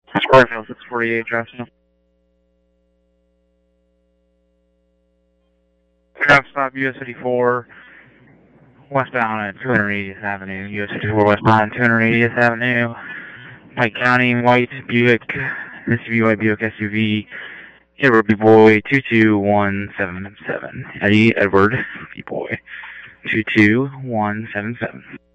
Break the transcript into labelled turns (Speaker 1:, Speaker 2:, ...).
Speaker 1: Springfield 648, Jackson. Traffic stop US 54, westbound at 280th Avenue, US 54 westbound 280th Avenue, Pike County, white Buick, SUV, white Buick SUV, Edward B. Boy 22177. Eddie Edward B. Boy 22177.